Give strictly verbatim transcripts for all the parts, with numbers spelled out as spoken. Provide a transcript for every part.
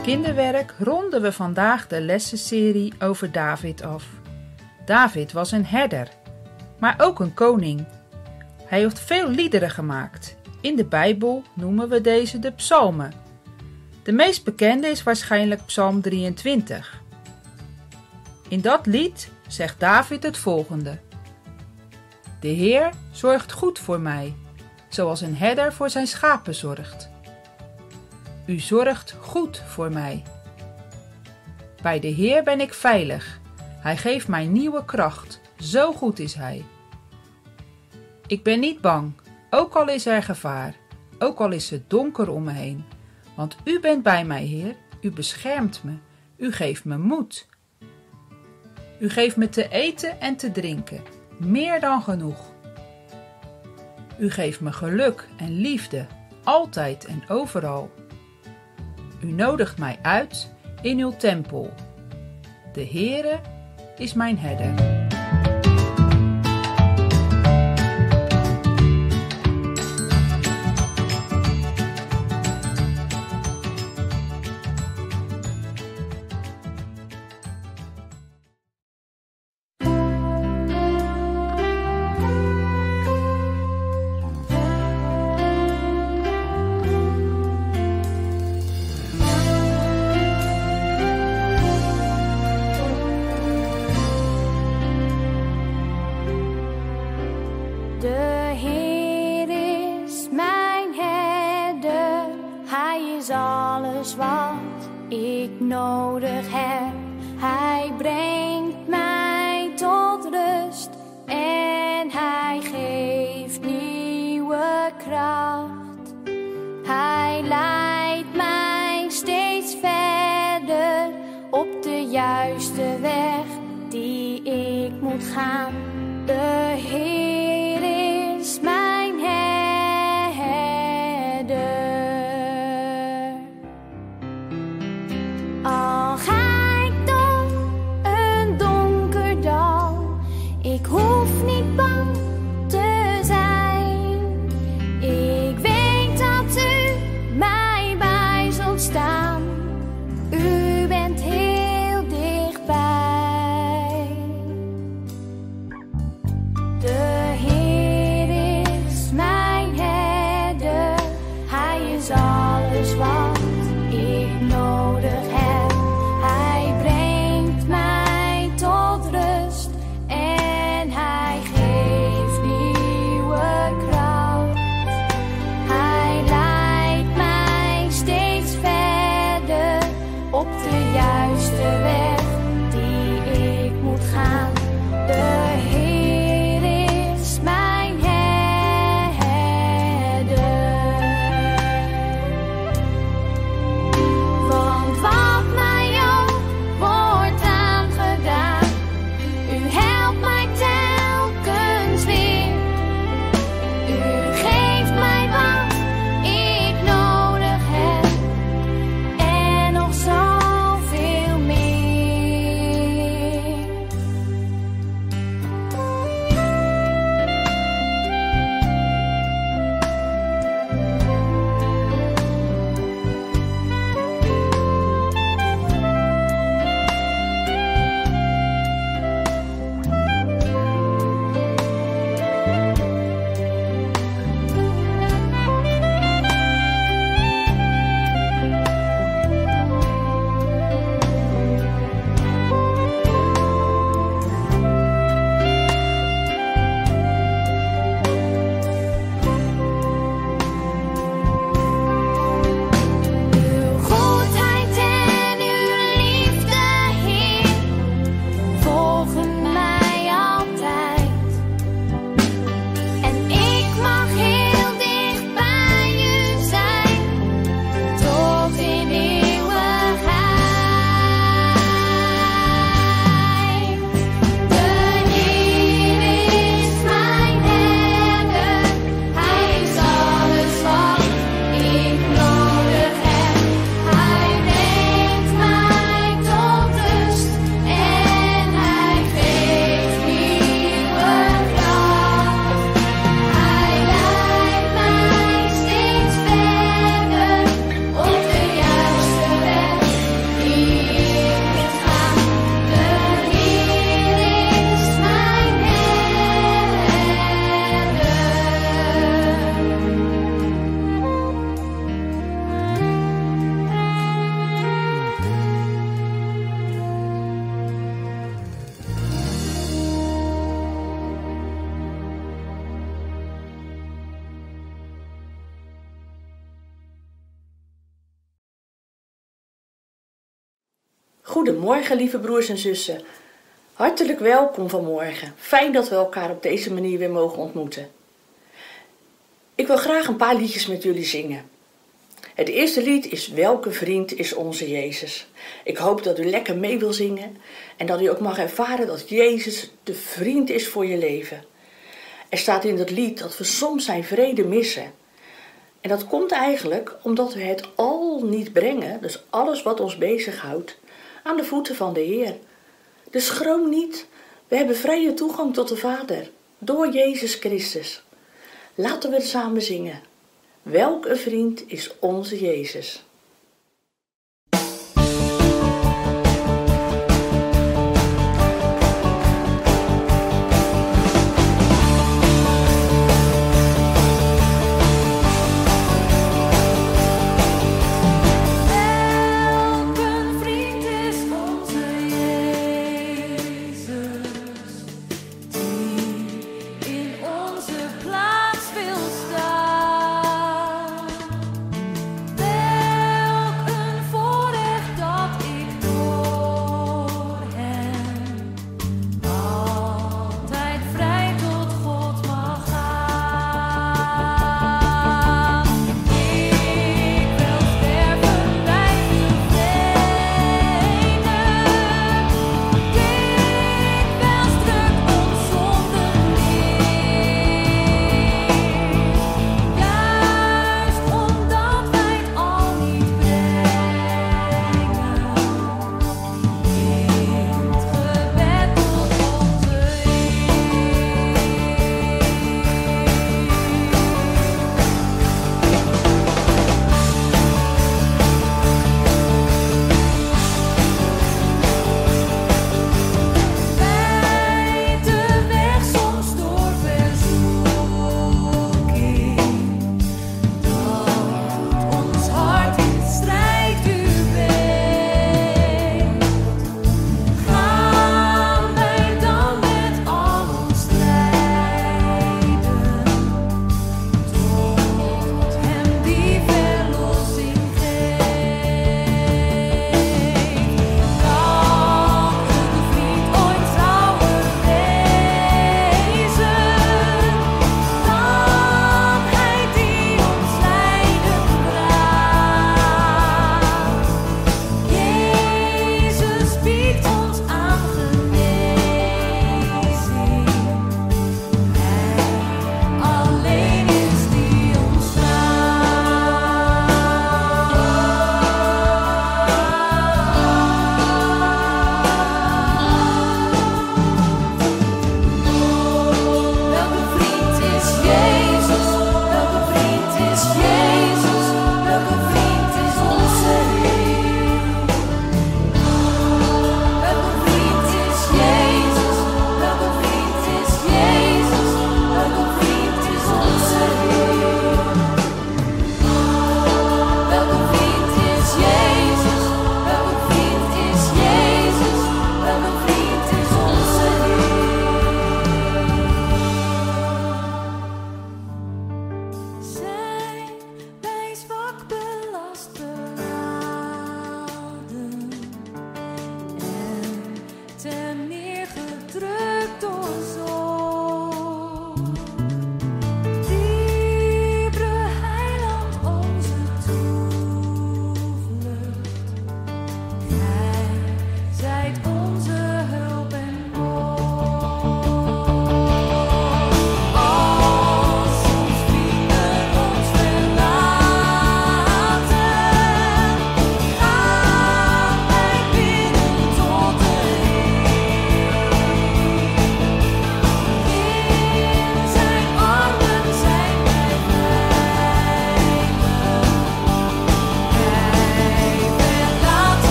Als kinderwerk ronden we vandaag de lessenserie over David af. David was een herder, maar ook een koning. Hij heeft veel liederen gemaakt. In de Bijbel noemen we deze de psalmen. De meest bekende is waarschijnlijk Psalm drieëntwintig. In dat lied zegt David het volgende: De Heer zorgt goed voor mij, zoals een herder voor zijn schapen zorgt. U zorgt goed voor mij. Bij de Heer ben ik veilig. Hij geeft mij nieuwe kracht. Zo goed is Hij. Ik ben niet bang, ook al is er gevaar, ook al is het donker om me heen. Want U bent bij mij, Heer. U beschermt me. U geeft me moed. U geeft me te eten en te drinken, meer dan genoeg. U geeft me geluk en liefde, altijd en overal. U nodigt mij uit in uw tempel. De Heere is mijn herder. De Heer is mijn herder, Hij is alles wat ik nodig heb. Hij brengt mij tot rust en Hij geeft nieuwe kracht. Hij leidt mij steeds verder op de juiste weg die ik moet gaan. De Heer is mijn herder. Al ga ik door een donker dal, ik hoef niet bang te zijn. Ik weet dat U mij bij zult staan. U bent heel dichtbij. Goedemorgen, lieve broers en zussen. Hartelijk welkom vanmorgen. Fijn dat we elkaar op deze manier weer mogen ontmoeten. Ik wil graag een paar liedjes met jullie zingen. Het eerste lied is Welke vriend is onze Jezus. Ik hoop dat u lekker mee wil zingen en dat u ook mag ervaren dat Jezus de vriend is voor je leven. Er staat in het lied dat we soms zijn vrede missen. En dat komt eigenlijk omdat we het al niet brengen, dus alles wat ons bezighoudt, aan de voeten van de Heer. Dus schroom niet, we hebben vrije toegang tot de Vader, door Jezus Christus. Laten we het samen zingen. Welk een vriend is onze Jezus. Welk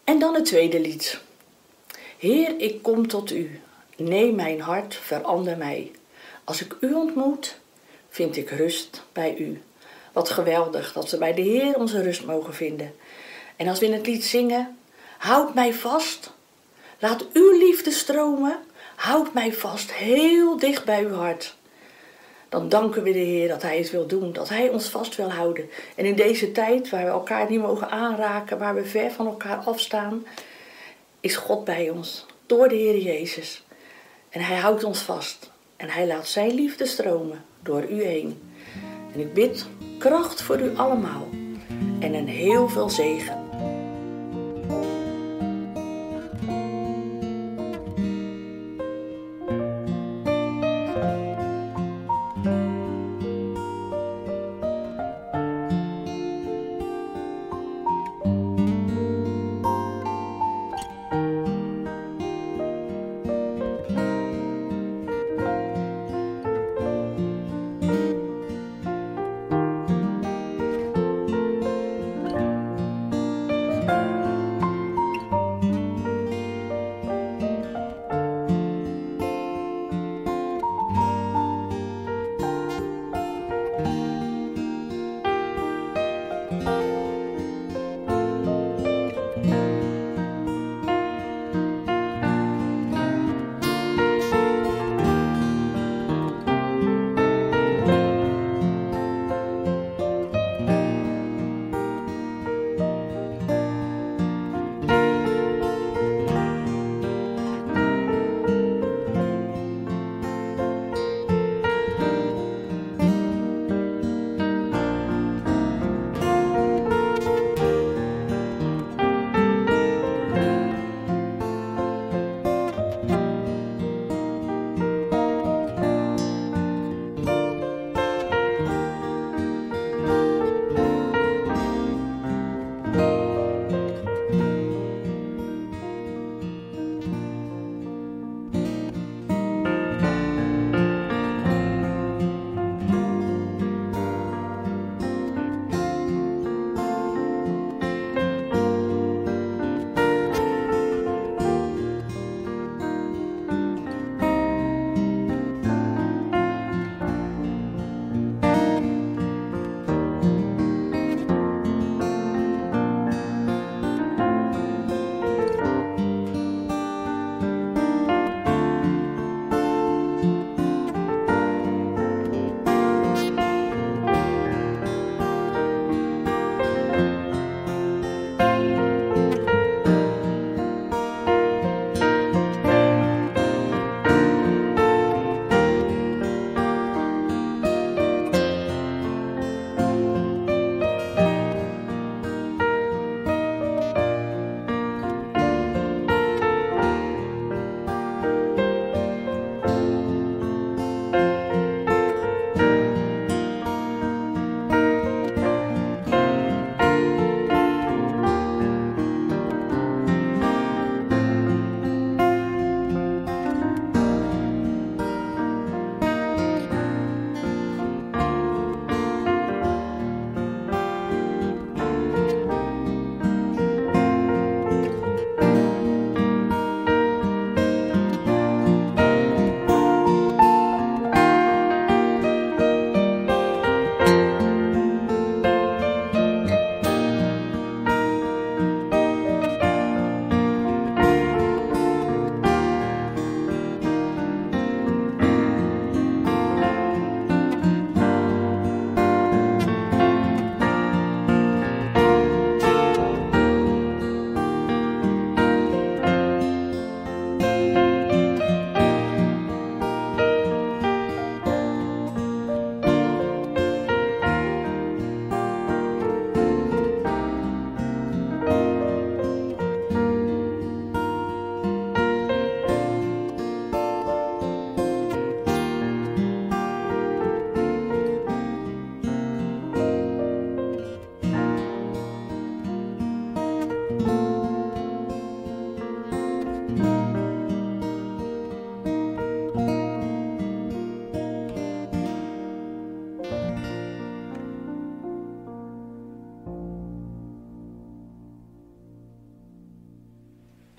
En dan het tweede lied. Heer, ik kom tot u. Neem mijn hart, verander mij. Als ik u ontmoet, vind ik rust bij u. Wat geweldig dat we bij de Heer onze rust mogen vinden. En als we in het lied zingen, houd mij vast. Laat uw liefde stromen. Houd mij vast, heel dicht bij uw hart. Dan danken we de Heer dat Hij het wil doen, dat Hij ons vast wil houden. En in deze tijd waar we elkaar niet mogen aanraken, waar we ver van elkaar afstaan, is God bij ons, door de Heer Jezus. En Hij houdt ons vast. En Hij laat zijn liefde stromen door u heen. En ik bid kracht voor u allemaal. En een heel veel zegen.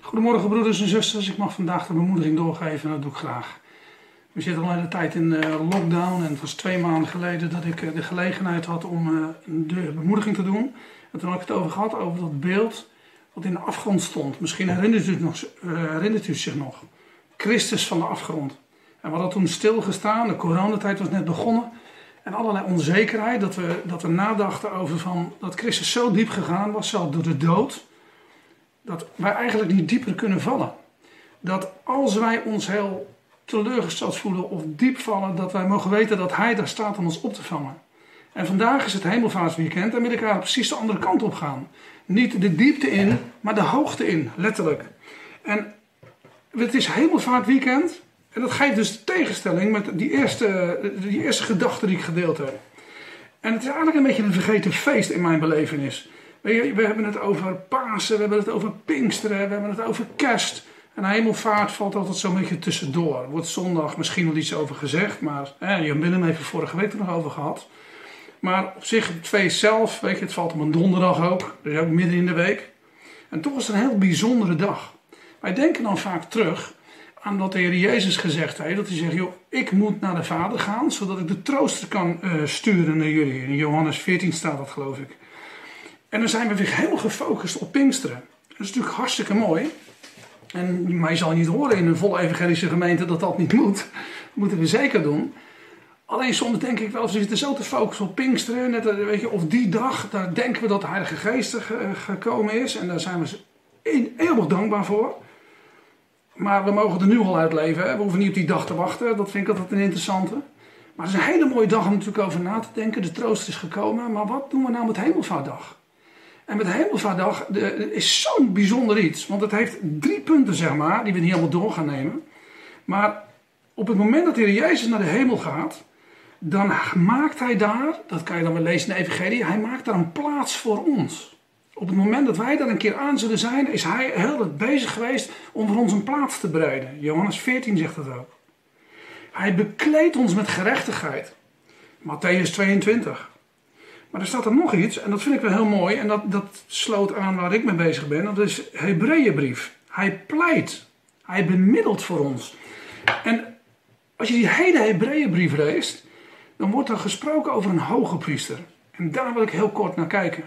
Goedemorgen broeders en zusters, ik mag vandaag de bemoediging doorgeven en dat doe ik graag. We zitten al een hele tijd in lockdown en het was twee maanden geleden dat ik de gelegenheid had om de bemoediging te doen. En toen had ik het over gehad, over dat beeld wat in de afgrond stond. Misschien herinnert u, het nog, herinnert u zich nog. Christus van de afgrond. En we hadden toen stilgestaan, de coronatijd was net begonnen. En allerlei onzekerheid, dat we, dat we nadachten over van, dat Christus zo diep gegaan was, zelfs door de dood, dat wij eigenlijk niet dieper kunnen vallen. Dat als wij ons heel teleurgesteld voelen of diep vallen, dat wij mogen weten dat Hij daar staat om ons op te vangen. En vandaag is het hemelvaartsweekend en wil ik daar precies de andere kant op gaan. Niet de diepte in, maar de hoogte in, letterlijk. En het is hemelvaartweekend en dat geeft dus de tegenstelling met die eerste, die eerste gedachte die ik gedeeld heb. En het is eigenlijk een beetje een vergeten feest in mijn belevenis. We, we hebben het over Pasen, we hebben het over Pinksteren, we hebben het over Kerst. En hemelvaart valt altijd zo'n beetje tussendoor. Er wordt zondag misschien wel iets over gezegd, maar eh, Jan Willem heeft er vorige week er nog over gehad. Maar op zich, het feest zelf, weet je, het valt op een donderdag ook, dus ook midden in de week. En toch is het een heel bijzondere dag. Wij denken dan vaak terug aan wat de Heer Jezus gezegd heeft. Dat hij zegt, joh, ik moet naar de Vader gaan, zodat ik de trooster kan uh, sturen naar jullie. In Johannes veertien staat dat, geloof ik. En dan zijn we weer helemaal gefocust op Pinksteren. Dat is natuurlijk hartstikke mooi. En mij zal niet horen in een volle evangelische gemeente dat dat niet moet. Dat moeten we zeker doen. Alleen soms denk ik wel, we zitten zo te focussen op Pinksteren. Net, weet je, of die dag, daar denken we dat de Heilige Geest er gekomen is. En daar zijn we eeuwig dankbaar voor. Maar we mogen er nu al uitleven. Hè? We hoeven niet op die dag te wachten. Dat vind ik altijd een interessante. Maar het is een hele mooie dag om natuurlijk over na te denken. De troost is gekomen. Maar wat doen we nou met Hemelvaartdag? En met Hemelvaartdag is zo'n bijzonder iets. Want het heeft drie punten, zeg maar, die we niet allemaal door gaan nemen. Maar op het moment dat de Heer Jezus naar de hemel gaat, dan maakt Hij daar, dat kan je dan wel lezen in de Evangelie, Hij maakt daar een plaats voor ons. Op het moment dat wij daar een keer aan zullen zijn, is Hij heel erg bezig geweest om voor ons een plaats te bereiden. Johannes veertien zegt dat ook. Hij bekleedt ons met gerechtigheid. Matthäus tweeëntwintig. Maar er staat er nog iets, en dat vind ik wel heel mooi, en dat, dat sloot aan waar ik mee bezig ben. Dat is Hebreeënbrief. Hij pleit. Hij bemiddelt voor ons. En als je die hele Hebreeënbrief leest, dan wordt er gesproken over een hoge priester. En daar wil ik heel kort naar kijken.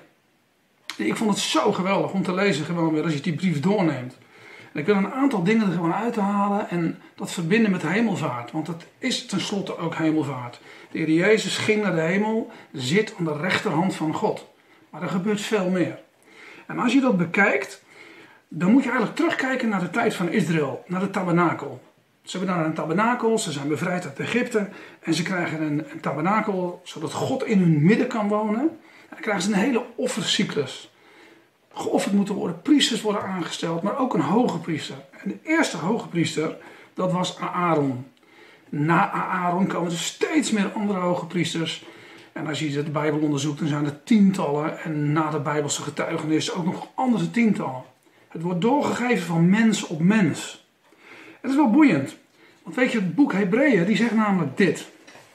Ik vond het zo geweldig om te lezen gewoon weer als je die brief doorneemt. En ik wil een aantal dingen er gewoon uithalen en dat verbinden met hemelvaart. Want het is tenslotte ook hemelvaart. De Heer Jezus ging naar de hemel, zit aan de rechterhand van God. Maar er gebeurt veel meer. En als je dat bekijkt, dan moet je eigenlijk terugkijken naar de tijd van Israël, naar de tabernakel. Ze hebben daar een tabernakel, ze zijn bevrijd uit Egypte en ze krijgen een, een tabernakel zodat God in hun midden kan wonen. En dan krijgen ze een hele offercyclus. Geofferd moeten worden, priesters worden aangesteld, maar ook een hoge priester. En de eerste hoge priester, dat was Aaron. Na Aaron komen er steeds meer andere hoge priesters. En als je de Bijbel onderzoekt, dan zijn er tientallen. En na de Bijbelse getuigenis ook nog andere tientallen. Het wordt doorgegeven van mens op mens. Het is wel boeiend. Want weet je, het boek Hebreeën, die zegt namelijk dit.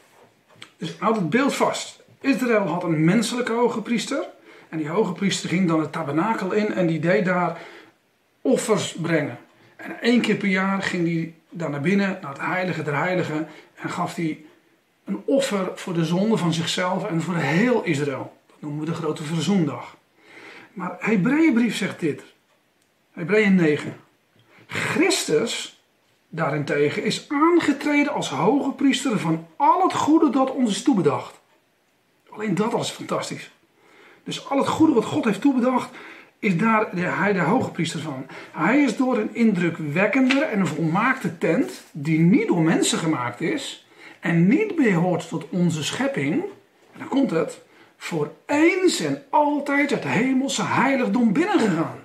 Dus houd het beeld vast. Israël had een menselijke hoge priester. En die hoge priester ging dan het tabernakel in en die deed daar offers brengen. En één keer per jaar ging hij daar naar binnen, naar het heilige der heiligen. En gaf hij een offer voor de zonde van zichzelf en voor heel Israël. Dat noemen we de grote verzoendag. Maar Hebreeënbrief zegt dit. Hebreeën negen. Christus daarentegen is aangetreden als hoge priester van al het goede dat ons is toebedacht. Alleen dat al is fantastisch. Dus al het goede wat God heeft toebedacht, is daar hij de hoge priester van. Hij is door een indrukwekkende en een volmaakte tent, die niet door mensen gemaakt is, en niet behoort tot onze schepping, en dan komt het, voor eens en altijd het hemelse heiligdom binnengegaan.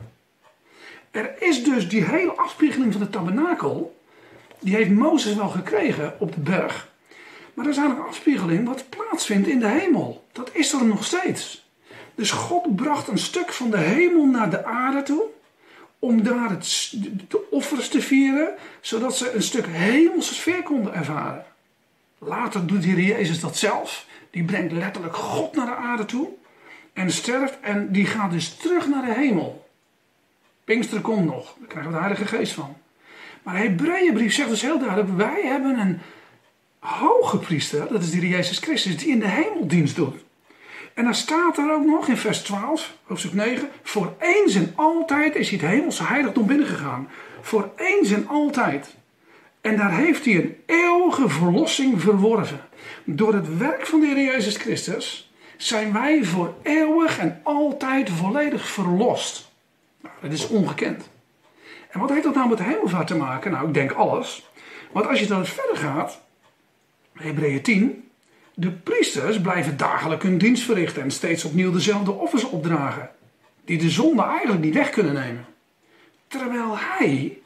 Er is dus die hele afspiegeling van de tabernakel, die heeft Mozes wel gekregen op de berg. Maar er is eigenlijk een afspiegeling wat plaatsvindt in de hemel. Dat is er nog steeds. Dus God bracht een stuk van de hemel naar de aarde toe, om daar het, de offers te vieren, zodat ze een stuk hemelse sfeer konden ervaren. Later doet de Heer Jezus dat zelf. Die brengt letterlijk God naar de aarde toe en sterft en die gaat dus terug naar de hemel. Pinksteren komt nog. Daar krijgen we de Heilige Geest van. Maar de Hebreeënbrief zegt dus heel duidelijk, wij hebben een hoge priester, dat is de Heer Jezus Christus, die in de hemel dienst doet. En dan staat er ook nog in vers twaalf, hoofdstuk negen, voor eens en altijd is hij het hemelse heiligdom binnengegaan. Voor eens en altijd. En daar heeft hij een eeuwige verlossing verworven. Door het werk van de Heer Jezus Christus zijn wij voor eeuwig en altijd volledig verlost. Nou, dat is ongekend. En wat heeft dat nou met de hemelvaart te maken? Nou, ik denk alles. Want als je dan verder gaat, Hebreeën tien, de priesters blijven dagelijks hun dienst verrichten en steeds opnieuw dezelfde offers opdragen, die de zonde eigenlijk niet weg kunnen nemen. Terwijl hij,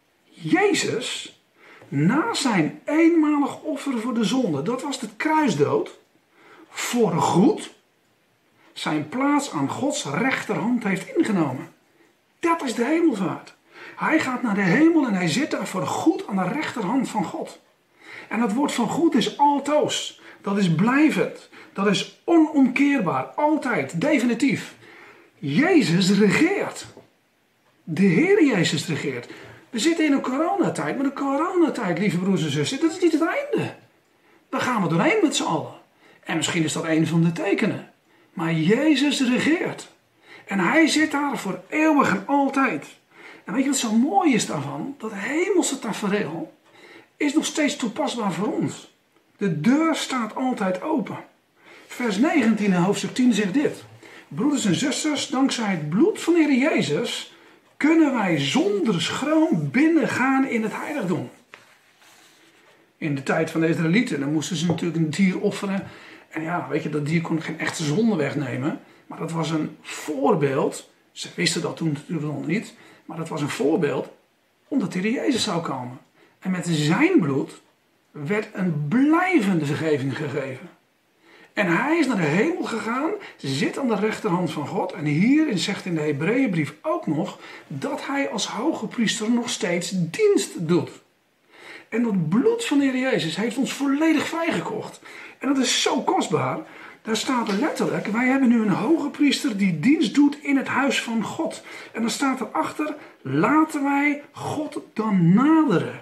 Jezus, na zijn eenmalig offer voor de zonde, dat was de kruisdood, voorgoed zijn plaats aan Gods rechterhand heeft ingenomen. Dat is de hemelvaart. Hij gaat naar de hemel en hij zit daar voor goed aan de rechterhand van God. En dat woord van goed is altoos. Dat is blijvend. Dat is onomkeerbaar. Altijd. Definitief. Jezus regeert. De Heer Jezus regeert. We zitten in een coronatijd. Maar de coronatijd, lieve broers en zussen, dat is niet het einde. Daar gaan we doorheen met z'n allen. En misschien is dat een van de tekenen. Maar Jezus regeert. En hij zit daar voor eeuwig en altijd. En weet je wat zo mooi is daarvan? Dat hemelse tafereel is nog steeds toepasbaar voor ons. De deur staat altijd open. Vers negentien in hoofdstuk tien zegt dit. Broeders en zusters, dankzij het bloed van de Heer Jezus kunnen wij zonder schroom binnengaan in het heiligdom. In de tijd van de Israëlieten, dan moesten ze natuurlijk een dier offeren. En ja, weet je, dat dier kon geen echte zonde wegnemen. Maar dat was een voorbeeld. Ze wisten dat toen natuurlijk nog niet. Maar dat was een voorbeeld omdat de Heer Jezus zou komen. En met zijn bloed werd een blijvende vergeving gegeven. En hij is naar de hemel gegaan, zit aan de rechterhand van God. En hierin zegt in de Hebreeënbrief ook nog dat hij als hoge priester nog steeds dienst doet. En dat bloed van de Heer Jezus heeft ons volledig vrijgekocht. En dat is zo kostbaar. Daar staat er letterlijk, wij hebben nu een hoge priester die dienst doet in het huis van God. En dan staat erachter, laten wij God dan naderen.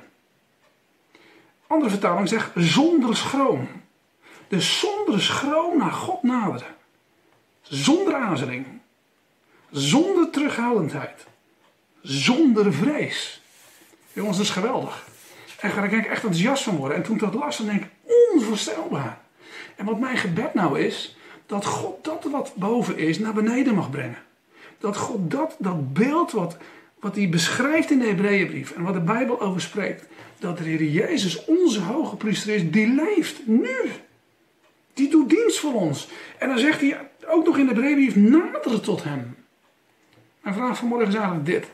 Andere vertaling zegt, zonder schroom. Dus zonder schroom naar God naderen. Zonder aarzeling. Zonder terughoudendheid. Zonder vrees. Jongens, dat is geweldig. En daar kan ik echt enthousiast van worden. En toen ik dat las, dan denk ik, onvoorstelbaar. En wat mijn gebed nou is, dat God dat wat boven is naar beneden mag brengen. Dat God dat, dat beeld wat, wat hij beschrijft in de Hebreeënbrief en wat de Bijbel over spreekt, dat de Heer Jezus onze hoge priester is, die leeft nu. Die doet dienst voor ons. En dan zegt hij ook nog in de Hebreeënbrief, naderen tot hem. Mijn vraag vanmorgen is eigenlijk dit.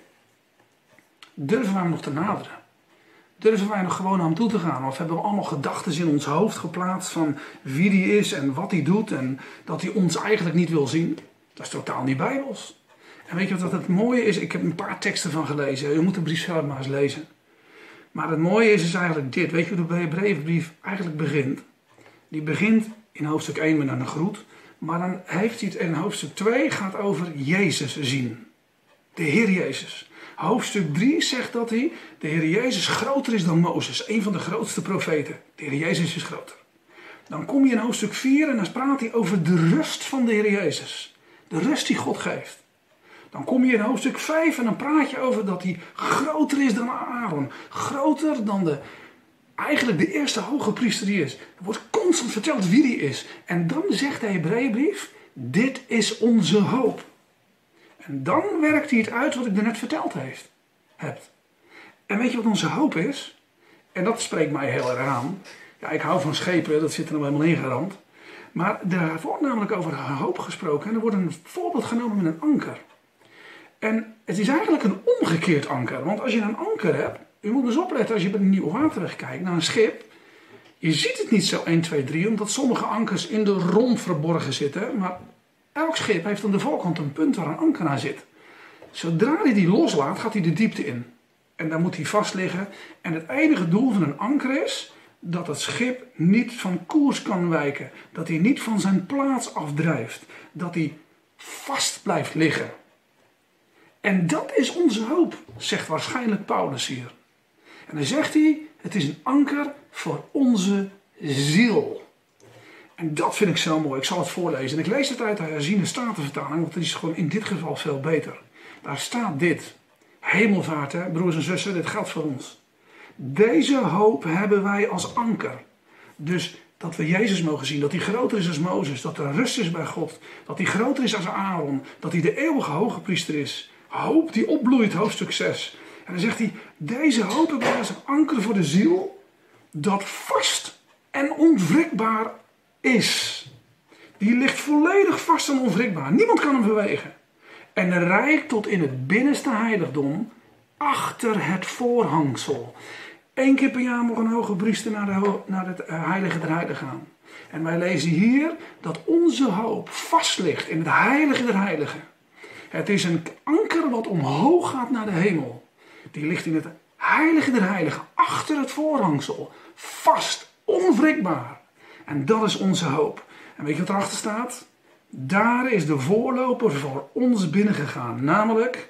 Durven wij hem nog te naderen? Durven wij nog gewoon naar hem toe te gaan? Of hebben we allemaal gedachten in ons hoofd geplaatst van wie die is en wat hij doet en dat hij ons eigenlijk niet wil zien? Dat is totaal niet bijbels. En weet je wat het mooie is? Ik heb een paar teksten van gelezen. Je moet de brief zelf maar eens lezen. Maar het mooie is, is eigenlijk dit. Weet je hoe de Hebreeënbrief eigenlijk begint? Die begint in hoofdstuk één met een groet. Maar dan heeft hij het in hoofdstuk twee gaat over Jezus zien. De Heer Jezus. Hoofdstuk drie zegt dat hij, de Heer Jezus groter is dan Mozes. Een van de grootste profeten. De Heer Jezus is groter. Dan kom je in hoofdstuk vier en dan praat hij over de rust van de Heer Jezus. De rust die God geeft. Dan kom je in hoofdstuk vijf en dan praat je over dat hij groter is dan Aaron. Groter dan de, eigenlijk de eerste hoge priester die is. Er wordt constant verteld wie die is. En dan zegt de Hebreeënbrief, dit is onze hoop. En dan werkt hij het uit wat ik er net verteld heeft, heb. En weet je wat onze hoop is? En dat spreekt mij heel erg aan. Ja, ik hou van schepen, dat zit er nou helemaal ingeramd. Maar er wordt namelijk over hoop gesproken. En er wordt een voorbeeld genomen met een anker. En het is eigenlijk een omgekeerd anker. Want als je een anker hebt, je moet eens opletten als je bij de Nieuwe Waterweg kijkt naar een schip. Je ziet het niet zo één, twee, drie, omdat sommige ankers in de romp verborgen zitten. Maar elk schip heeft aan de voorkant een punt waar een anker aan zit. Zodra hij die loslaat, gaat hij de diepte in. En dan moet hij vast liggen. En het enige doel van een anker is dat het schip niet van koers kan wijken. Dat hij niet van zijn plaats afdrijft. Dat hij vast blijft liggen. En dat is onze hoop, zegt waarschijnlijk Paulus hier. En dan zegt hij, het is een anker voor onze ziel. En dat vind ik zo mooi. Ik zal het voorlezen. En ik lees het uit de herziene statenvertaling, want het is gewoon in dit geval veel beter. Daar staat dit. Hemelvaart, hè, broers en zussen, dit geldt voor ons. Deze hoop hebben wij als anker. Dus dat we Jezus mogen zien, dat hij groter is dan Mozes, dat er rust is bij God, dat hij groter is dan Aaron, dat hij de eeuwige hoge priester is. Hoop die opbloeit, hoofdstuk zes. En dan zegt hij, deze hoop hebben wij als een anker voor de ziel, dat vast en onwrikbaar is. Die ligt volledig vast en onwrikbaar. Niemand kan hem bewegen. En reikt tot in het binnenste heiligdom, achter het voorhangsel. Eén keer per jaar mag een hoge priester naar, de, naar het heilige der heiligen gaan. En wij lezen hier dat onze hoop vast ligt in het heilige der heiligen. Het is een anker wat omhoog gaat naar de hemel. Die ligt in het heilige der heiligen, achter het voorhangsel. Vast, onwrikbaar. En dat is onze hoop. En weet je wat erachter staat? Daar is de voorloper voor ons binnengegaan, namelijk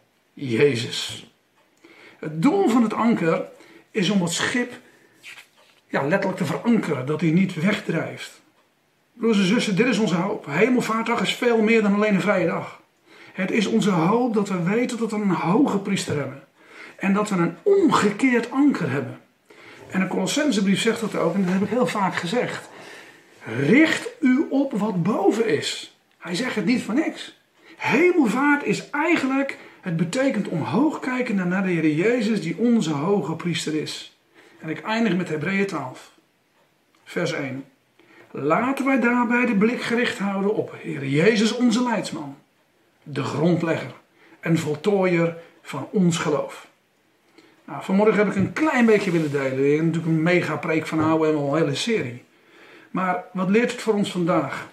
Jezus. Het doel van het anker is om het schip ja, letterlijk te verankeren, dat hij niet wegdrijft. Broers en zussen, dit is onze hoop. Hemelvaartdag is veel meer dan alleen een vrije dag. Het is onze hoop dat we weten dat we een hoge priester hebben. En dat we een omgekeerd anker hebben. En de Colossensebrief zegt dat ook, en dat heb ik heel vaak gezegd. Richt u op wat boven is. Hij zegt het niet voor niks. Hemelvaart is eigenlijk, het betekent omhoog kijken naar de Heer Jezus die onze hoge priester is. En ik eindig met Hebreeën twaalf, vers één. Laten wij daarbij de blik gericht houden op Heer Jezus onze leidsman, de grondlegger en voltooier van ons geloof. Nou, vanmorgen heb ik een klein beetje willen delen. Ik heb natuurlijk een mega preek van houden en al een hele serie. Maar wat leert het voor ons vandaag?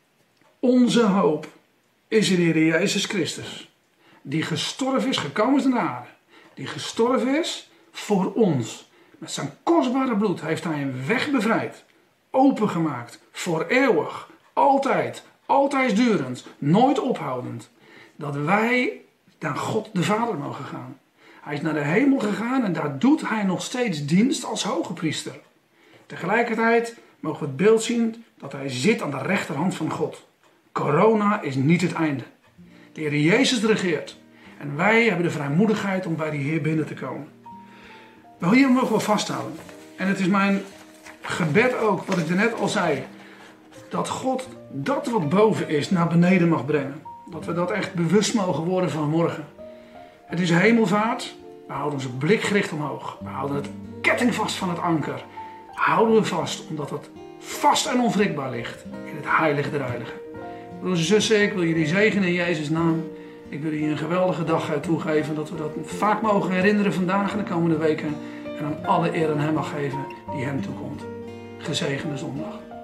Onze hoop is in de Heer Jezus Christus. Die gestorven is, gekomen is naar de aarde. Die gestorven is voor ons. Met zijn kostbare bloed heeft hij een weg bevrijd. Opengemaakt. Voor eeuwig. Altijd. Altijd durend. Nooit ophoudend. Dat wij naar God de Vader mogen gaan. Hij is naar de hemel gegaan en daar doet hij nog steeds dienst als hoge priester. Tegelijkertijd mogen we het beeld zien dat hij zit aan de rechterhand van God. Corona is niet het einde. De Heer Jezus regeert. En wij hebben de vrijmoedigheid om bij die Heer binnen te komen. Wel, hier mogen we vasthouden. En het is mijn gebed ook, wat ik net al zei. Dat God dat wat boven is naar beneden mag brengen. Dat we dat echt bewust mogen worden van morgen. Het is hemelvaart. We houden onze blik gericht omhoog. We houden het ketting vast van het anker. Houden we vast, omdat het vast en onwrikbaar ligt in het heilige der heiligen. Broers en zussen, ik wil jullie zegenen in Jezus' naam. Ik wil jullie een geweldige dag toegeven. Dat we dat vaak mogen herinneren vandaag en de komende weken. En aan alle eer aan hem mag geven die hem toekomt. Gezegende zondag.